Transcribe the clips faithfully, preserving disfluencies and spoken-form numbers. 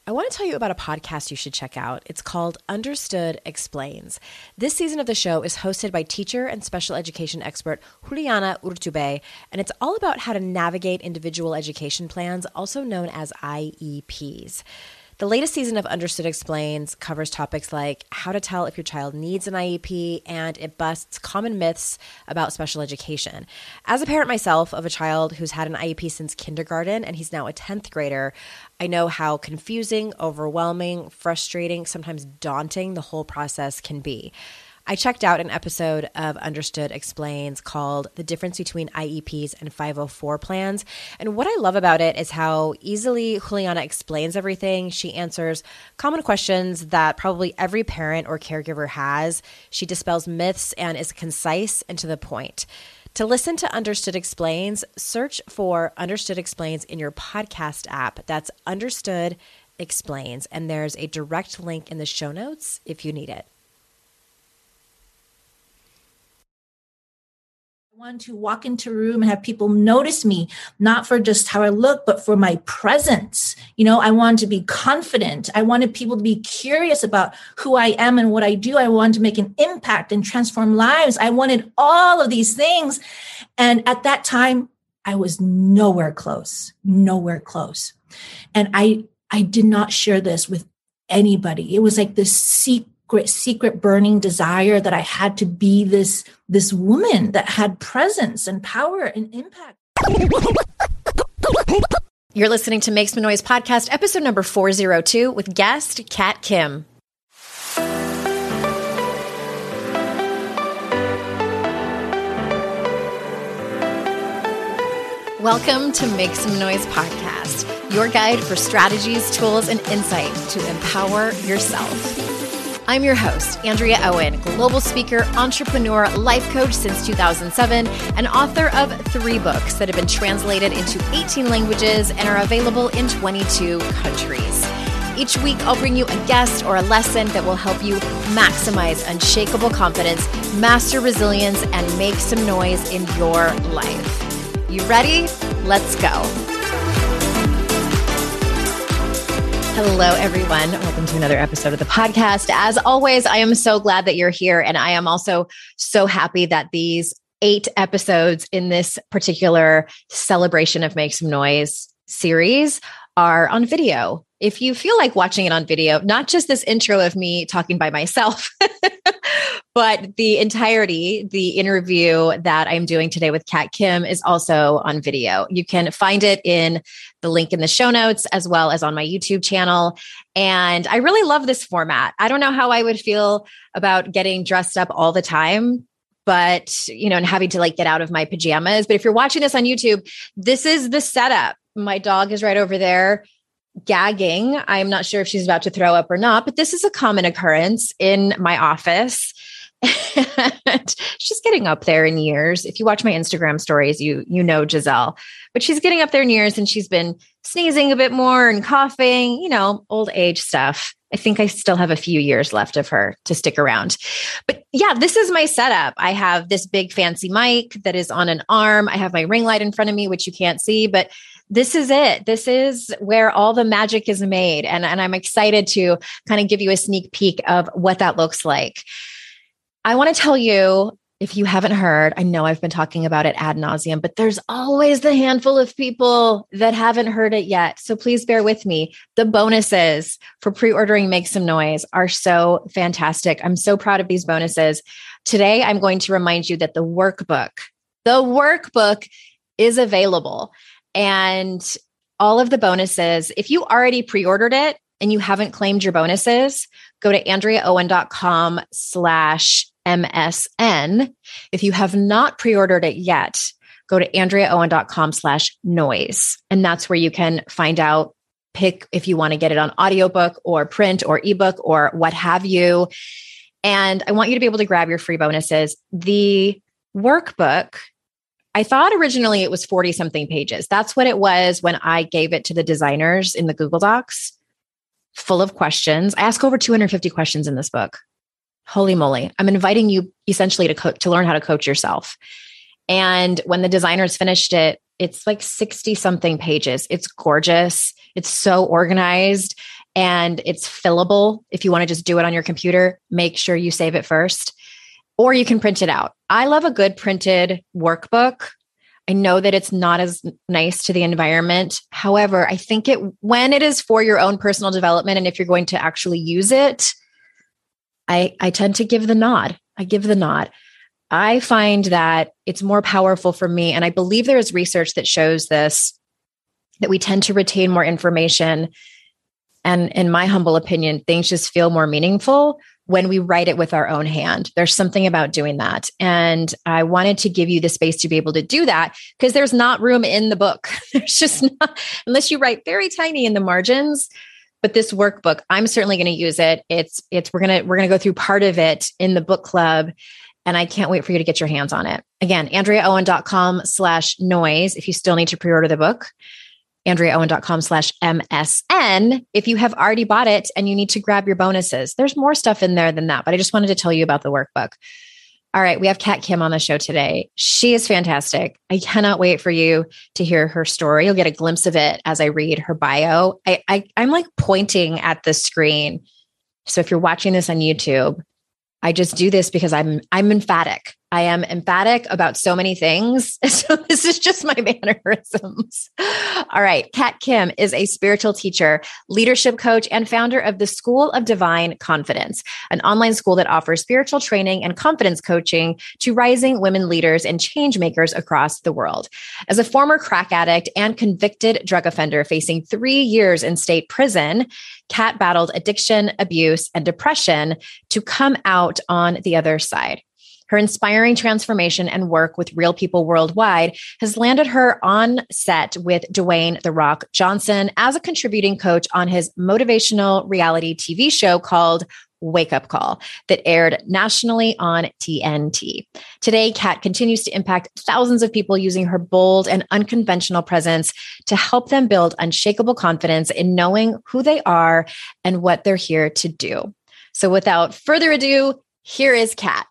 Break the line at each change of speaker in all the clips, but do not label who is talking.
I want to tell you about a podcast you should check out. It's called Understood Explains. This season of the show is hosted by teacher and special education expert Juliana Urtubey, and it's all about how to navigate individual education plans, also known as I E Ps. The latest season of Understood Explains covers topics like how to tell if your child needs an I E P, and it busts common myths about special education. As a parent myself of a child who's had an I E P since kindergarten, and he's now a tenth grader, I know how confusing, overwhelming, frustrating, sometimes daunting the whole process can be. I checked out an episode of Understood Explains called The Difference Between I E Ps and five oh four Plans. And what I love about it is how easily Juliana explains everything. She answers common questions that probably every parent or caregiver has. She dispels myths and is concise and to the point. To listen to Understood Explains, search for Understood Explains in your podcast app. That's Understood Explains. And there's a direct link in the show notes if you need it.
I want to walk into a room and have people notice me, not for just how I look, but for my presence. You know, I wanted to be confident. I wanted people to be curious about who I am and what I do. I wanted to make an impact and transform lives. I wanted all of these things. And at that time, I was nowhere close, nowhere close. And I, I did not share this with anybody. It was like this secret secret burning desire that I had to be this, this woman that had presence and power and impact.
You're listening to Make Some Noise podcast, episode number four oh two with guest Kat Kim. Welcome to Make Some Noise podcast, your guide for strategies, tools, and insight to empower yourself. I'm your host, Andrea Owen, global speaker, entrepreneur, life coach since two thousand seven, and author of three books that have been translated into eighteen languages and are available in twenty-two countries. Each week, I'll bring you a guest or a lesson that will help you maximize unshakable confidence, master resilience, and make some noise in your life. You ready? Let's go. Hello, everyone. Welcome to another episode of the podcast. As always, I am so glad that you're here. And I am also so happy that these eight episodes in this particular celebration of Make Some Noise series are on video. If you feel like watching it on video, not just this intro of me talking by myself, but the entirety, the interview that I'm doing today with Kat Kim is also on video. You can find it in the link in the show notes as well as on my YouTube channel. And I really love this format. I don't know how I would feel about getting dressed up all the time, but, you know, and having to like get out of my pajamas. But if you're watching this on YouTube, this is the setup. My dog is right over there gagging. I'm not sure if she's about to throw up or not, but this is a common occurrence in my office. And she's getting up there in years. If you watch my Instagram stories, you you know Giselle, but she's getting up there in years and she's been sneezing a bit more and coughing, you know, old age stuff. I think I still have a few years left of her to stick around. But yeah, this is my setup. I have this big fancy mic that is on an arm. I have my ring light in front of me, which you can't see, but this is it. This is where all the magic is made. And, and I'm excited to kind of give you a sneak peek of what that looks like. I want to tell you, if you haven't heard, I know I've been talking about it ad nauseum, but there's always the handful of people that haven't heard it yet. So please bear with me. The bonuses for pre-ordering Make Some Noise are so fantastic. I'm so proud of these bonuses. Today, I'm going to remind you that the workbook, the workbook is available. And all of the bonuses, if you already pre-ordered it and you haven't claimed your bonuses, go to andreaowen.com slash MSN. If you have not pre-ordered it yet, go to andreaowen.com slash noise. And that's where you can find out, pick if you want to get it on audiobook or print or ebook or what have you. And I want you to be able to grab your free bonuses. The workbook, I thought originally it was forty something pages. That's what it was when I gave it to the designers in the Google Docs, full of questions. I ask over two hundred fifty questions in this book. Holy moly. I'm inviting you essentially to co- to learn how to coach yourself. And when the designers finished it, it's like sixty something pages. It's gorgeous. It's so organized. and it's fillable. If you want to just do it on your computer, make sure you save it first, or you can print it out. I love a good printed workbook. I know that it's not as nice to the environment. However, I think it, when it is for your own personal development, and if you're going to actually use it, I, I tend to give the nod. I give the nod. I find that it's more powerful for me. And I believe there is research that shows this, that we tend to retain more information. And in my humble opinion, things just feel more meaningful when we write it with our own hand. There's something about doing that. And I wanted to give you the space to be able to do that, because there's not room in the book. There's just not, unless you write very tiny in the margins. But this workbook, I'm certainly going to use it. It's, it's, we're going to, we're going to go through part of it in the book club. And I can't wait for you to get your hands on it. Again, AndreaOwen.com slash noise. If you still need to pre-order the book, AndreaOwen.com slash MSN. If you have already bought it and you need to grab your bonuses, there's more stuff in there than that, but I just wanted to tell you about the workbook. All right. We have Kat Kim on the show today. She is fantastic. I cannot wait for you to hear her story. You'll get a glimpse of it as I read her bio. I, I I'm like pointing at the screen. So if you're watching this on YouTube, I just do this because I'm I'm emphatic. I am emphatic about so many things. So this is just my mannerisms. All right. Kat Kim is a spiritual teacher, leadership coach, and founder of the School of Divine Confidence, an online school that offers spiritual training and confidence coaching to rising women leaders and change makers across the world. As a former crack addict and convicted drug offender facing three years in state prison, Kat battled addiction, abuse, and depression to come out on the other side. Her inspiring transformation and work with real people worldwide has landed her on set with Dwayne "The Rock" Johnson as a contributing coach on his motivational reality T V show called Wake Up Call that aired nationally on T N T. Today, Kat continues to impact thousands of people using her bold and unconventional presence to help them build unshakable confidence in knowing who they are and what they're here to do. So without further ado, here is Kat.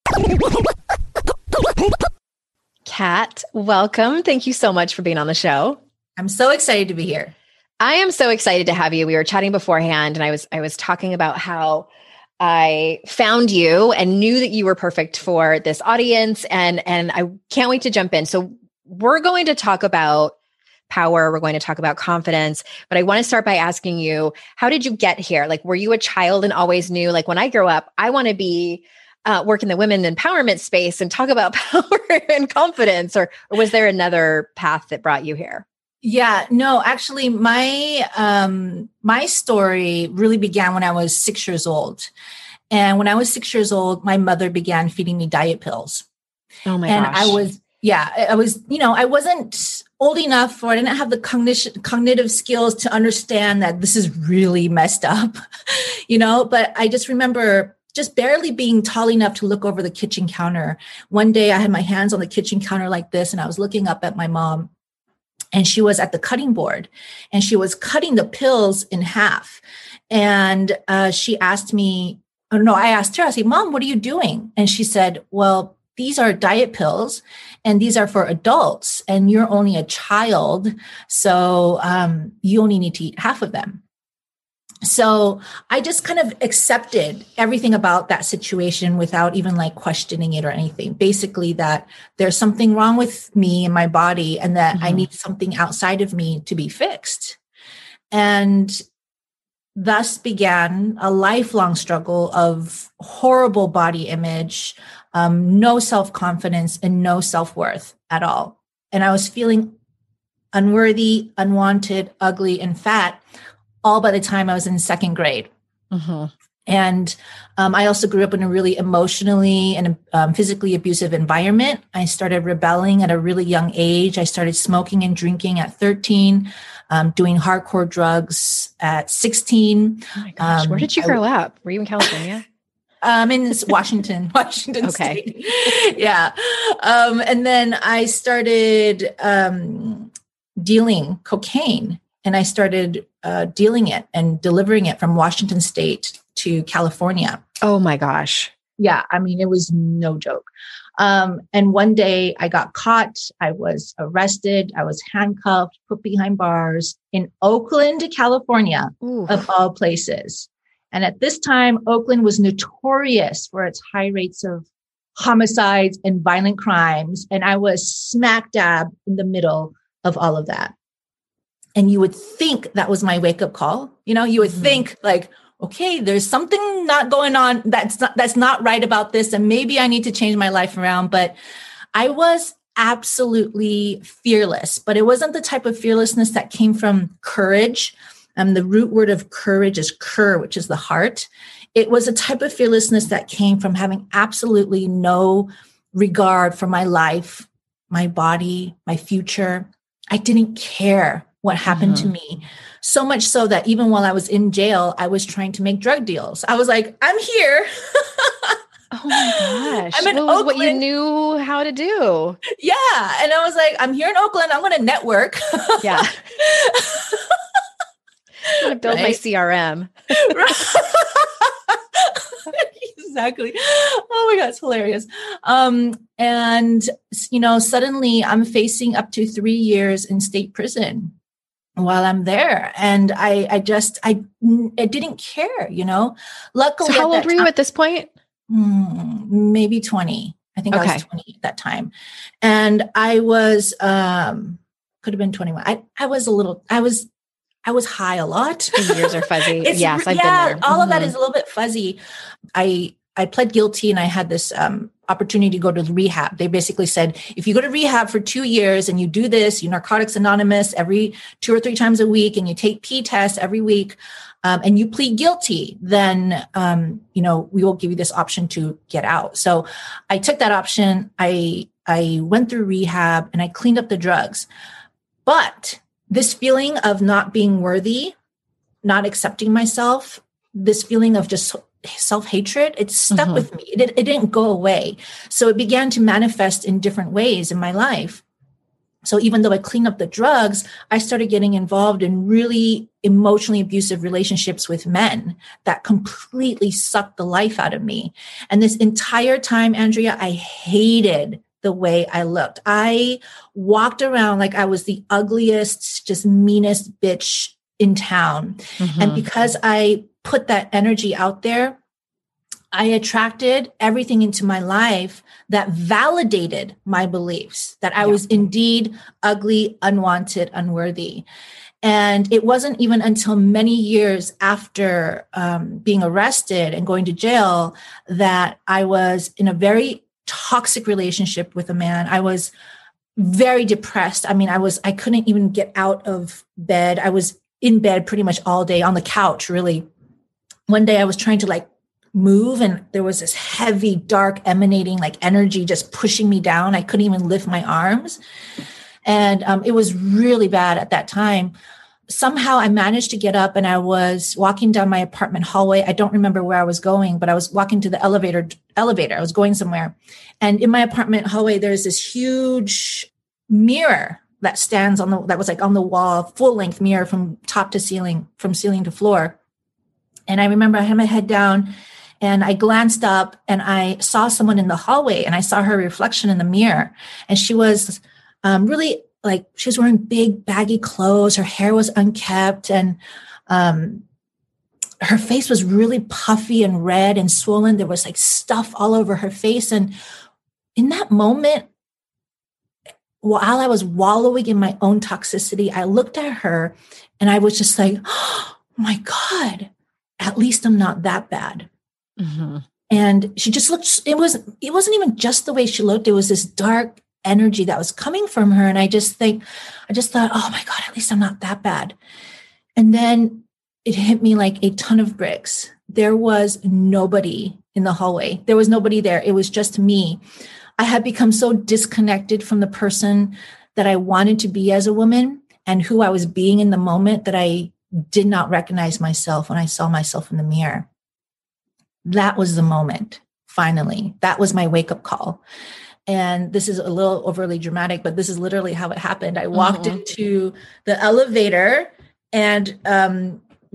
Kat, welcome. Thank you so much for being on the show.
I'm so excited to be here.
I am so excited to have you. We were chatting beforehand, and I was I was talking about how I found you and knew that you were perfect for this audience, and and I can't wait to jump in. So we're going to talk about power. We're going to talk about confidence, but I want to start by asking you, how did you get here? Like, were you a child and always knew, like, when I grow up, I want to be Uh, work in the women empowerment space and talk about power and confidence, or, or was there another path that brought you here?
Yeah, no, actually my, um, my story really began when I was six years old. And when I was six years old, my mother began feeding me diet pills.
Oh my
and
gosh.
I was, yeah, I was, you know, I wasn't old enough, or I didn't have the cognition, cognitive skills to understand that this is really messed up, you know, but I just remember just barely being tall enough to look over the kitchen counter. One day I had my hands on the kitchen counter like this, and I was looking up at my mom, and she was at the cutting board, and she was cutting the pills in half. And uh, she asked me, oh no, I asked her, I said, Mom, what are you doing? And she said, well, these are diet pills, and these are for adults, and you're only a child. So um, you only need to eat half of them. So I just kind of accepted everything about that situation without even like questioning it or anything. Basically that there's something wrong with me and my body, and that mm-hmm. I need something outside of me to be fixed. And thus began a lifelong struggle of horrible body image, um, no self-confidence, and no self-worth at all. And I was feeling unworthy, unwanted, ugly, and fat all by the time I was in second grade. Mm-hmm. And um, I also grew up in a really emotionally and um, physically abusive environment. I started rebelling at a really young age. I started smoking and drinking at thirteen, um, doing hardcore drugs at sixteen.
Oh my gosh, um, where did you grow I, up? Were you in California?
Um, in Washington, Washington okay. State. Yeah. Um, and then I started um, dealing cocaine. And I started uh, dealing it and delivering it from Washington State to California.
Oh my gosh.
Yeah. I mean, it was no joke. Um, and one day I got caught. I was arrested. I was handcuffed, put behind bars in Oakland, California, Ooh. Of all places. And at this time, Oakland was notorious for its high rates of homicides and violent crimes. And I was smack dab in the middle of all of that. And you would think that was my wake up call. You know, you would mm-hmm. think like, okay, there's something not going on that's not, that's not right about this. And maybe I need to change my life around. But I was absolutely fearless, but it wasn't the type of fearlessness that came from courage. Um, the root word of courage is cur, which is the heart. It was a type of fearlessness that came from having absolutely no regard for my life, my body, my future. I didn't care what happened mm-hmm. to me. So much so that even while I was in jail, I was trying to make drug deals. I was like, I'm here.
Oh my gosh.
I'm in
what was
Oakland.
What you knew how to do.
Yeah. And I was like, I'm here in Oakland. I'm going to network.
Yeah. I'm going to build right? my C R M.
Exactly. Oh my God, it's hilarious. Um, and, you know, suddenly I'm facing up to three years in state prison while I'm there. And I, I just, I, I didn't care, you know, luckily.
So how old were you
time,
at this point?
Maybe twenty. I think
okay.
I was twenty at that time. And I was, um, could have been twenty-one. I, I was a little, I was, I was high a lot.
The years are fuzzy.
It's,
yes, I've
yeah,
been there.
All
mm-hmm.
of that is a little bit fuzzy. I, I pled guilty and I had this um, opportunity to go to rehab. They basically said, if you go to rehab for two years and you do this, you Narcotics Anonymous every two or three times a week, and you take P tests every week, um, and you plead guilty, then, um, you know, we will give you this option to get out. So I took that option. I, I went through rehab and I cleaned up the drugs. But this feeling of not being worthy, not accepting myself, this feeling of just self-hatred, it stuck mm-hmm. with me. It, it didn't go away. So it began to manifest in different ways in my life. So even though I cleaned up the drugs, I started getting involved in really emotionally abusive relationships with men that completely sucked the life out of me. And this entire time, Andrea, I hated the way I looked. I walked around like I was the ugliest, just meanest bitch in town. Mm-hmm. And because I put that energy out there, I attracted everything into my life that validated my beliefs that I yeah. was indeed ugly, unwanted, unworthy. And it wasn't even until many years after um, being arrested and going to jail that I was in a very toxic relationship with a man. I was very depressed. I mean, I was, I couldn't even get out of bed. I was in bed pretty much all day on the couch, really. One day I was trying to like move and there was this heavy, dark, emanating like energy just pushing me down. I couldn't even lift my arms. And um, it was really bad at that time. Somehow I managed to get up and I was walking down my apartment hallway. I don't remember where I was going, but I was walking to the elevator, elevator. I was going somewhere. And in my apartment hallway, there's this huge mirror that stands on the, that was like on the wall, full length mirror from top to ceiling, from ceiling to floor. And I remember I had my head down and I glanced up and I saw someone in the hallway and I saw her reflection in the mirror. And she was um, really like, she was wearing big baggy clothes. Her hair was unkempt and um, her face was really puffy and red and swollen. There was like stuff all over her face. And in that moment, while I was wallowing in my own toxicity, I looked at her and I was just like, oh my God, at least I'm not that bad. Mm-hmm. And she just looked, it was, it wasn't even just the way she looked. It was this dark energy that was coming from her. And I just think, I just thought, oh my God, at least I'm not that bad. And then it hit me like a ton of bricks. There was nobody in the hallway. There was nobody there. It was just me. I had become so disconnected from the person that I wanted to be as a woman and who I was being in the moment that I did not recognize myself when I saw myself in the mirror. That was the moment, finally. That was my wake-up call. And this is a little overly dramatic, but this is literally how it happened. I walked mm-hmm. into the elevator and um,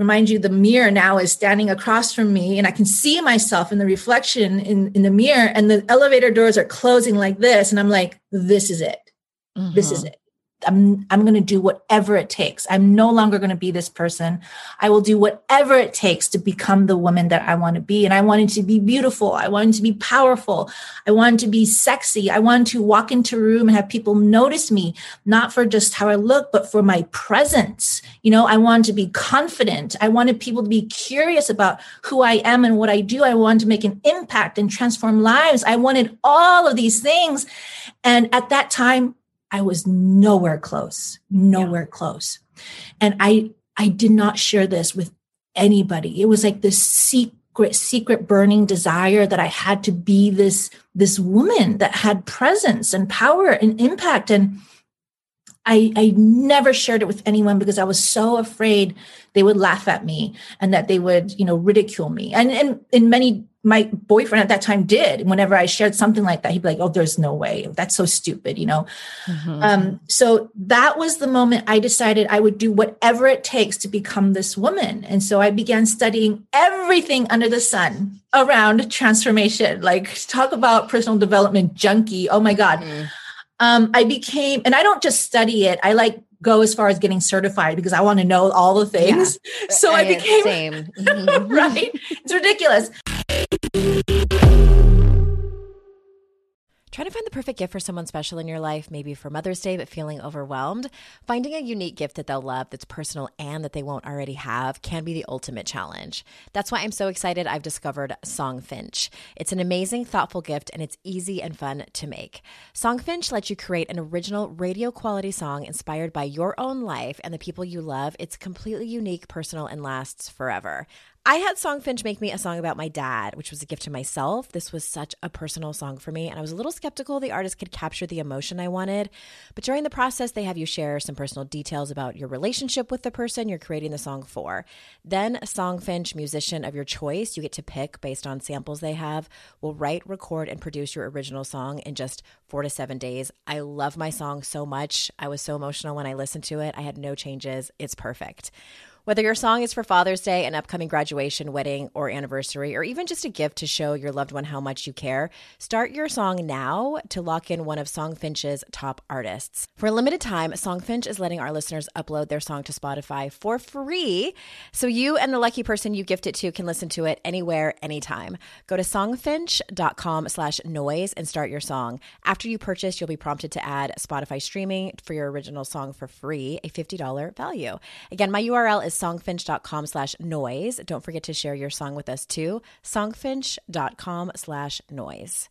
remind you, the mirror now is standing across from me and I can see myself in the reflection in, in the mirror, and the elevator doors are closing like this. And I'm like, this is it. Mm-hmm. This is it. I'm, I'm going to do whatever it takes. I'm no longer going to be this person. I will do whatever it takes to become the woman that I want to be. And I wanted to be beautiful. I wanted to be powerful. I wanted to be sexy. I wanted to walk into a room and have people notice me, not for just how I look, but for my presence. You know, I wanted to be confident. I wanted people to be curious about who I am and what I do. I wanted to make an impact and transform lives. I wanted all of these things. And at that time, I was nowhere close, nowhere yeah. close. And I, I did not share this with anybody. It was like this secret, secret burning desire that I had to be this, this woman that had presence and power and impact. And I, I never shared it with anyone because I was so afraid they would laugh at me and that they would, you know, ridicule me. And, and in many, my boyfriend at that time did. Whenever I shared something like that, he'd be like, oh, there's no way. That's so stupid, you know? Mm-hmm. Um, so that was the moment I decided I would do whatever it takes to become this woman. And so I began studying everything under the sun around transformation. Like, talk about personal development junkie. Oh my God. Mm-hmm. Um, I became, and I don't just study it. I like go as far as getting certified because I want to know all the things. Yeah. So I, I became,
same. Mm-hmm.
Right? It's ridiculous.
Trying to find the perfect gift for someone special in your life, maybe for Mother's Day, but feeling overwhelmed? Finding a unique gift that they'll love, that's personal and that they won't already have, can be the ultimate challenge. That's why I'm so excited I've discovered Songfinch. It's an amazing, thoughtful gift, and it's easy and fun to make. Songfinch lets you create an original radio quality song inspired by your own life and the people you love. It's completely unique, personal, and lasts forever. I had Songfinch make me a song about my dad, which was a gift to myself. This was such a personal song for me, and I was a little skeptical the artist could capture the emotion I wanted. But during the process, they have you share some personal details about your relationship with the person you're creating the song for. Then a Songfinch musician of your choice, you get to pick based on samples they have, will write, record, and produce your original song in just four to seven days. I love my song so much. I was so emotional when I listened to it. I had no changes. It's perfect. Whether your song is for Father's Day, an upcoming graduation, wedding, or anniversary, or even just a gift to show your loved one how much you care, start your song now to lock in one of Songfinch's top artists. For a limited time, Songfinch is letting our listeners upload their song to Spotify for free, so you and the lucky person you gift it to can listen to it anywhere, anytime. Go to songfinch.com slash noise and start your song. After you purchase, you'll be prompted to add Spotify streaming for your original song for free, a fifty dollars value. Again, my U R L is songfinch.com slash noise. Don't forget to share your song with us too. Songfinch.com slash noise.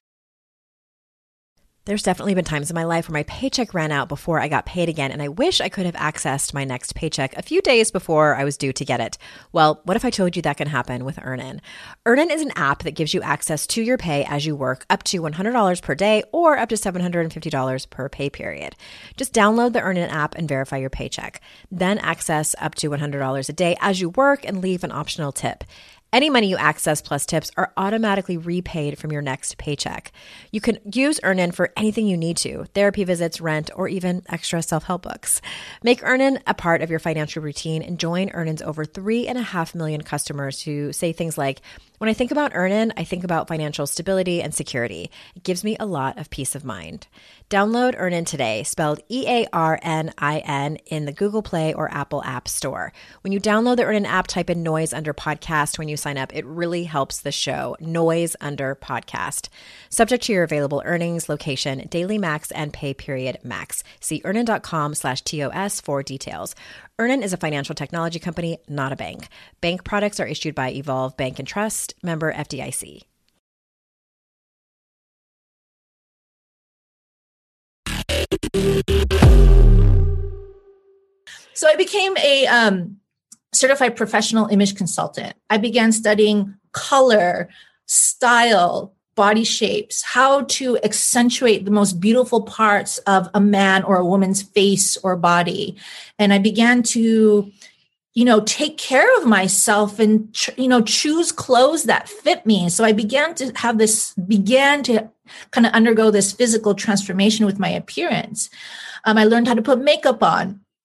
There's definitely been times in my life where my paycheck ran out before I got paid again, and I wish I could have accessed my next paycheck a few days before I was due to get it. Well, what if I told you that can happen with Earnin? Earnin is an app that gives you access to your pay as you work, up to one hundred dollars per day or up to seven hundred fifty dollars per pay period. Just download the Earnin app and verify your paycheck. Then access up to one hundred dollars a day as you work and leave an optional tip. Any money you access plus tips are automatically repaid from your next paycheck. You can use Earnin for anything you need to, therapy visits, rent, or even extra self-help books. Make Earnin a part of your financial routine and join Earnin's over three and a half million customers who say things like, when I think about Earnin, I think about financial stability and security. It gives me a lot of peace of mind. Download Earnin today, spelled E A R N I N, in the Google Play or Apple App Store. When you download the Earnin app, type in Noise under podcast when you sign up. It really helps the show. Noise under podcast. Subject to your available earnings, location, daily max, and pay period max. See earnin.com slash TOS for details. Earnin is a financial technology company, not a bank. Bank products are issued by Evolve Bank and Trust, member F D I C.
So I became a um, certified professional image consultant. I began studying color, style, body shapes, how to accentuate the most beautiful parts of a man or a woman's face or body. And I began to, you know, take care of myself and, you know, choose clothes that fit me. So I began to have this, began to kind of undergo this physical transformation with my appearance. Um, I learned how to put makeup on.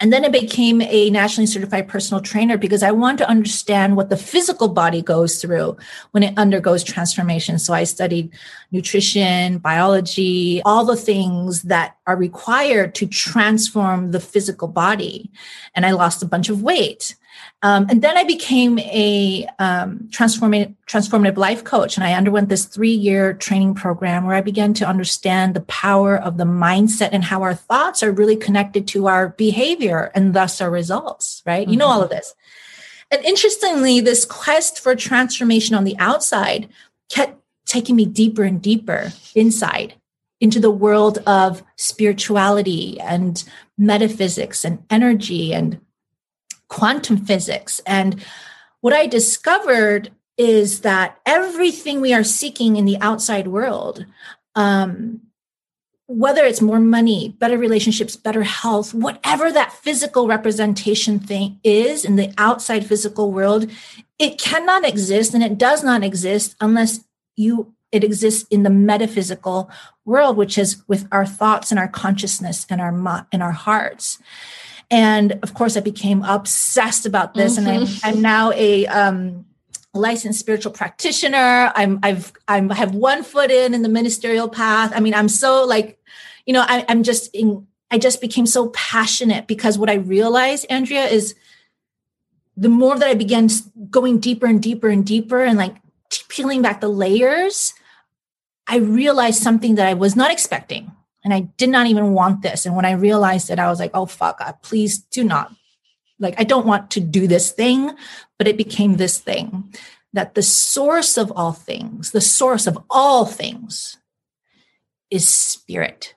And then I became a nationally certified personal trainer because I wanted to understand what the physical body goes through when it undergoes transformation. So I studied nutrition, biology, all the things that are required to transform the physical body. And I lost a bunch of weight. Um, and then I became a um, transformative, transformative life coach. And I underwent this three-year training program where I began to understand the power of the mindset and how our thoughts are really connected to our behavior and thus our results, right? Mm-hmm. You know all of this. And interestingly, this quest for transformation on the outside kept taking me deeper and deeper inside into the world of spirituality and metaphysics and energy and quantum physics. And what I discovered is that everything we are seeking in the outside world, um, whether it's more money, better relationships, better health, whatever that physical representation thing is in the outside physical world, it cannot exist and it does not exist unless you it exists in the metaphysical world, which is with our thoughts and our consciousness and our and our hearts. And of course, I became obsessed about this, mm-hmm. and I'm, I'm now a um, licensed spiritual practitioner. I'm I've I'm, I have one foot in in the ministerial path. I mean, I'm so like, you know, I, I'm just in. I just became so passionate because what I realized, Andrea, is the more that I began going deeper and deeper and deeper, and like peeling back the layers, I realized something that I was not expecting. And I did not even want this. And when I realized it, I was like, oh, fuck, God, please do not. Like, I don't want to do this thing, but it became this thing that the source of all things, the source of all things is spirit.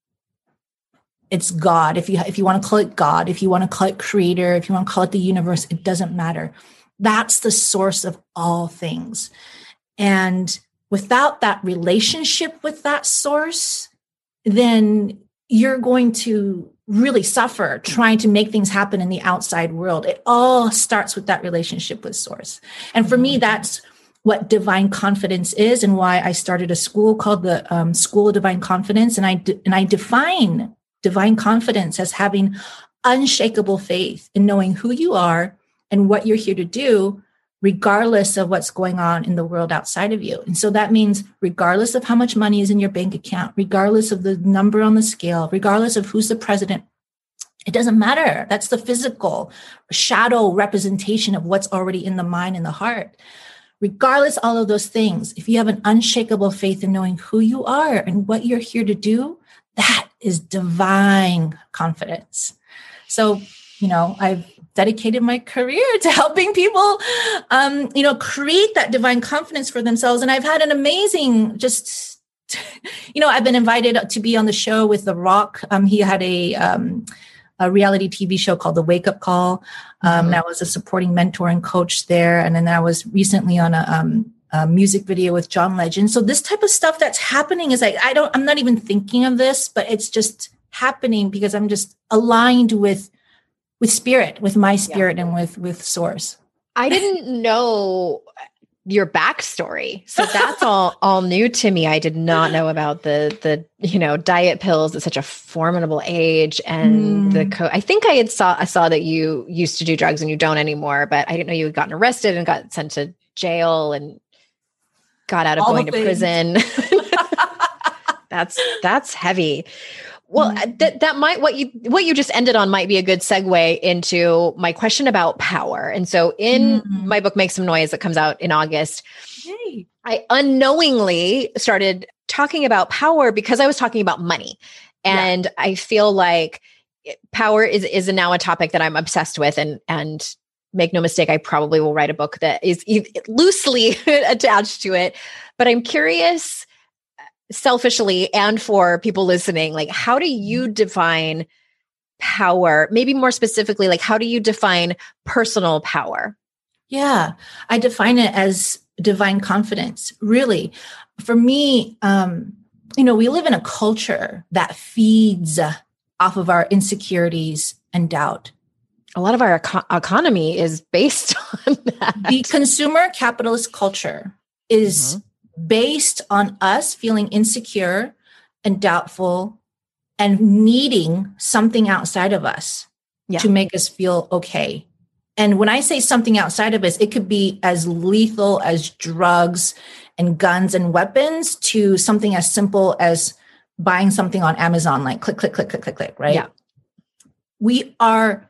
It's God. If you, if you want to call it God, if you want to call it creator, if you want to call it the universe, it doesn't matter. That's the source of all things. And without that relationship with that source, then you're going to really suffer trying to make things happen in the outside world. It all starts with that relationship with source. And for me, that's what divine confidence is and why I started a school called the um, School of Divine Confidence. And I, de- and I define divine confidence as having unshakable faith in knowing who you are and what you're here to do, regardless of what's going on in the world outside of you. And so that means regardless of how much money is in your bank account, regardless of the number on the scale, regardless of who's the president, it doesn't matter. That's the physical shadow representation of what's already in the mind and the heart. Regardless of all of those things, if you have an unshakable faith in knowing who you are and what you're here to do, that is divine confidence. So, you know, I've dedicated my career to helping people, um, you know, create that divine confidence for themselves. And I've had an amazing, just, you know, I've been invited to be on the show with The Rock. Um, he had a, um, a reality T V show called The Wake Up Call. Um, mm-hmm. And I was a supporting mentor and coach there. And then I was recently on a, um, a music video with John Legend. So this type of stuff that's happening is like, I don't, I'm not even thinking of this, but it's just happening because I'm just aligned with with spirit, with my spirit yeah. and with, with source.
I didn't know your backstory. So that's all, all new to me. I did not know about the, the, you know, diet pills at such a formidable age. And mm. the, co- I think I had saw, I saw that you used to do drugs and you don't anymore, but I didn't know you had gotten arrested and got sent to jail and got out of all going to prison. that's, that's heavy. Well, that that might what you what you just ended on might be a good segue into my question about power. And so, in mm-hmm. my book, Make Some Noise, that comes out in August, Yay. I unknowingly started talking about power because I was talking about money, and yeah. I feel like power is is now a topic that I'm obsessed with, and and make no mistake, I probably will write a book that is loosely attached to it. But I'm curious, selfishly and for people listening, like, how do you define power? Maybe more specifically, like, how do you define personal power?
Yeah, I define it as divine confidence. Really, for me, um, you know, we live in a culture that feeds off of our insecurities and doubt.
A lot of our eco- economy is based on that.
The consumer capitalist culture is mm-hmm. based on us feeling insecure and doubtful and needing something outside of us.
yeah.
to make us feel okay. And when I say something outside of us, it could be as lethal as drugs and guns and weapons to something as simple as buying something on Amazon, like click, click, click, click, click, click, right?
Yeah.
We are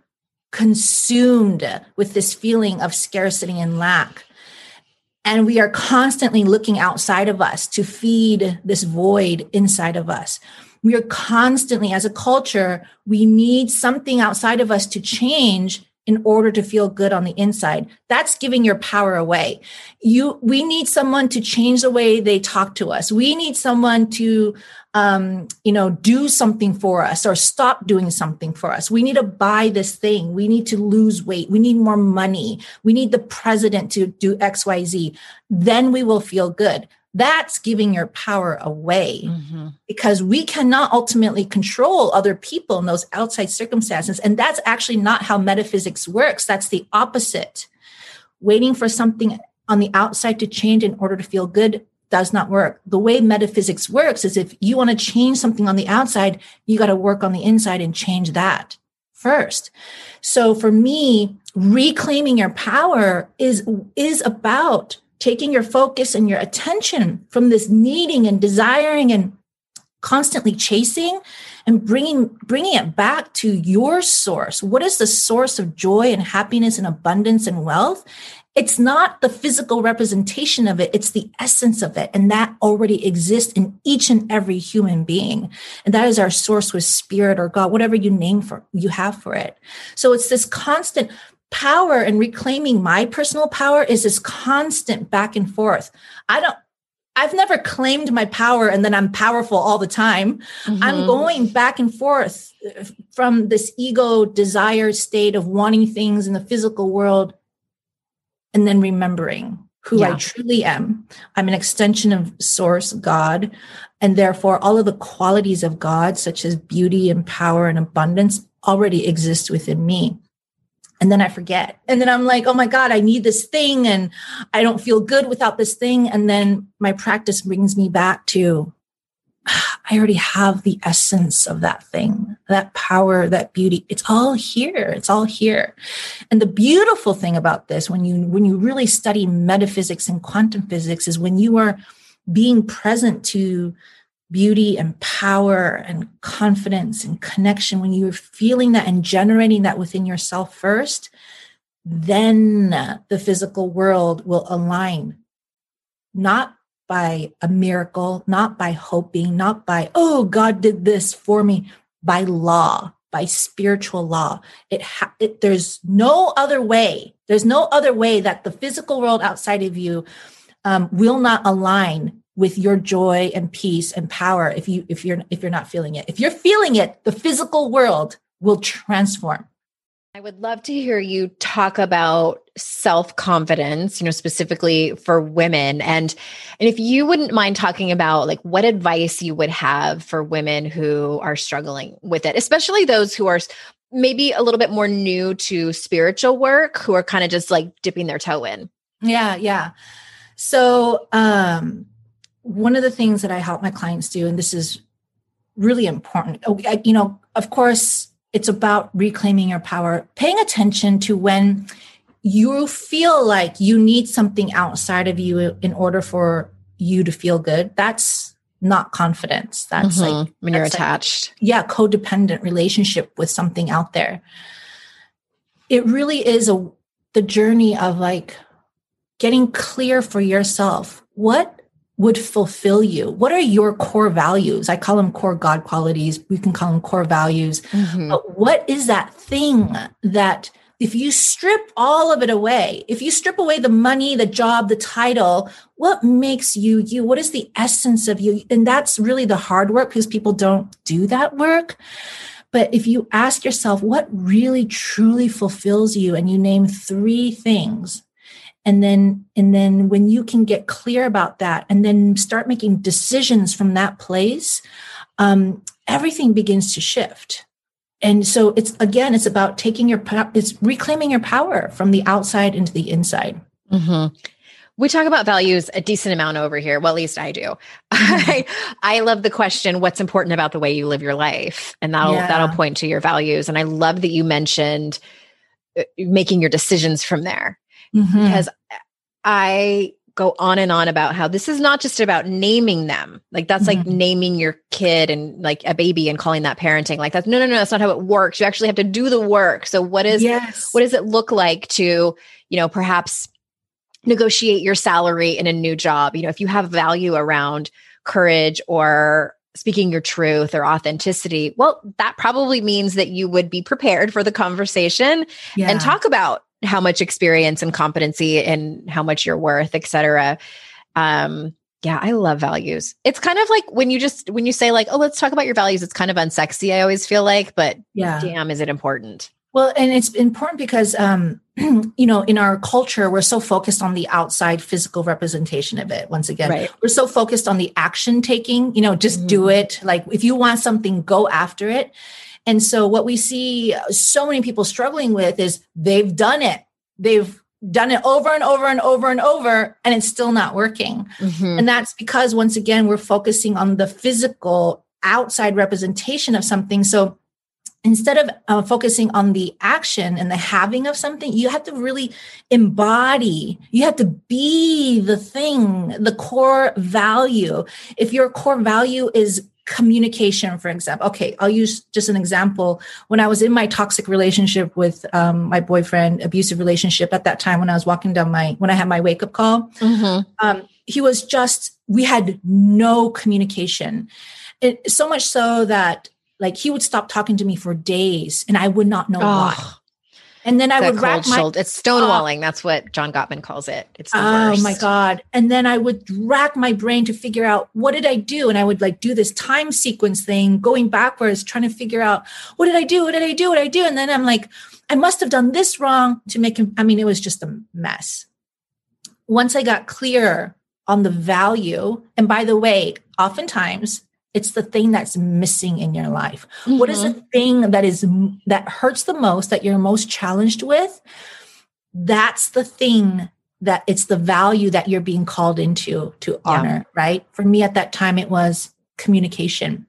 consumed with this feeling of scarcity and lack. And we are constantly looking outside of us to feed this void inside of us. We are constantly, as a culture, we need something outside of us to change in order to feel good on the inside. That's giving your power away. You, we need someone to change the way they talk to us. We need someone to, um, you know, do something for us or stop doing something for us. We need to buy this thing. We need to lose weight. We need more money. We need the president to do X, Y, Z. Then we will feel good. That's giving your power away mm-hmm. because we cannot ultimately control other people in those outside circumstances. And that's actually not how metaphysics works. That's the opposite. Waiting for something on the outside to change in order to feel good does not work. The way metaphysics works is if you want to change something on the outside, you got to work on the inside and change that first. So for me, reclaiming your power is, is about taking your focus and your attention from this needing and desiring and constantly chasing and bringing, bringing it back to your source. What is the source of joy and happiness and abundance and wealth? It's not the physical representation of it. It's the essence of it. And that already exists in each and every human being. And that is our source with spirit or God, whatever you name for, you have for it. So it's this constant power, and reclaiming my personal power is this constant back and forth. I don't, I've never claimed my power and then I'm powerful all the time. Mm-hmm. I'm going back and forth from this ego desire state of wanting things in the physical world and then remembering who yeah. I truly am. I'm an extension of Source, God, and therefore all of the qualities of God, such as beauty and power and abundance, already exist within me. And then I forget. And then I'm like, oh my God, I need this thing. And I don't feel good without this thing. And then my practice brings me back to, I already have the essence of that thing, that power, that beauty. It's all here. It's all here. And the beautiful thing about this, when you, when you really study metaphysics and quantum physics, is when you are being present to beauty and power and confidence and connection, when you're feeling that and generating that within yourself first, then the physical world will align, not by a miracle, not by hoping, not by, oh, God did this for me, by law, by spiritual law. It, ha- it there's no other way. There's no other way that the physical world outside of you um, will not align with your joy and peace and power if you if you're if you're not feeling it. If you're feeling it, the physical world will transform.
I would love to hear you talk about self-confidence, you know, specifically for women. And and if you wouldn't mind talking about like what advice you would have for women who are struggling with it, especially those who are maybe a little bit more new to spiritual work, who are kind of just like dipping their toe in.
Yeah, yeah. So um one of the things that I help my clients do, and this is really important, you know, of course, it's about reclaiming your power, paying attention to when you feel like you need something outside of you in order for you to feel good. That's not confidence. That's mm-hmm. like
when you're attached.
Like, yeah, codependent relationship with something out there. It really is a the journey of like getting clear for yourself. What would fulfill you? What are your core values? I call them core God qualities. We can call them core values. Mm-hmm. But what is that thing that if you strip all of it away, if you strip away the money, the job, the title, what makes you you? What is the essence of you? And that's really the hard work because people don't do that work. But if you ask yourself, what really truly fulfills you? And you name three things. And then, and then when you can get clear about that and then start making decisions from that place, um, everything begins to shift. And so it's, again, it's about taking your, it's reclaiming your power from the outside into the inside.
Mm-hmm. We talk about values a decent amount over here. Well, at least I do. I, I love the question, what's important about the way you live your life? And that'll, yeah. that'll point to your values. And I love that you mentioned making your decisions from there, mm-hmm. because I go on and on about how this is not just about naming them. Like that's mm-hmm. like naming your kid and like a baby and calling that parenting. Like that's no, no, no, that's not how it works. You actually have to do the work. So what is, yes. what does it look like to, you know, perhaps negotiate your salary in a new job? You know, if you have value around courage or speaking your truth or authenticity, well, that probably means that you would be prepared for the conversation yeah. and talk about how much experience and competency and how much you're worth, et cetera. Um, yeah, I love values. It's kind of like when you just, when you say like, oh, let's talk about your values, it's kind of unsexy, I always feel like, but yeah. damn, is it important?
Well, and it's important because, um, you know, in our culture, we're so focused on the outside physical representation of it. Once again, right. we're so focused on the action taking, you know, just mm-hmm. do it. Like if you want something, go after it. And so what we see so many people struggling with is they've done it. They've done it over and over and over and over, and it's still not working. Mm-hmm. And that's because, once again, we're focusing on the physical outside representation of something. So instead of uh, focusing on the action and the having of something, you have to really embody, you have to be the thing, the core value. If your core value is communication, for example, okay, I'll use just an example. When I was in my toxic relationship with um, my boyfriend, abusive relationship at that time, when I was walking down my, when I had my wake up call, mm-hmm. um, he was just, we had no communication. It, so much so that like he would stop talking to me for days and I would not know oh, why. And then I would rack my,
shoulder. It's stonewalling. Uh, That's what John Gottman calls it. It's the
oh
worst.
my God. And then I would rack my brain to figure out, what did I do? And I would like do this time sequence thing, going backwards, trying to figure out, what did I do? What did I do? What did I do? And then I'm like, I must have done this wrong to make him. I mean, it was just a mess. Once I got clear on the value, and by the way, oftentimes it's the thing that's missing in your life. Mm-hmm. What is the thing that is that hurts the most, that you're most challenged with? That's the thing that it's the value that you're being called into to honor, yeah. right? For me at that time, it was communication.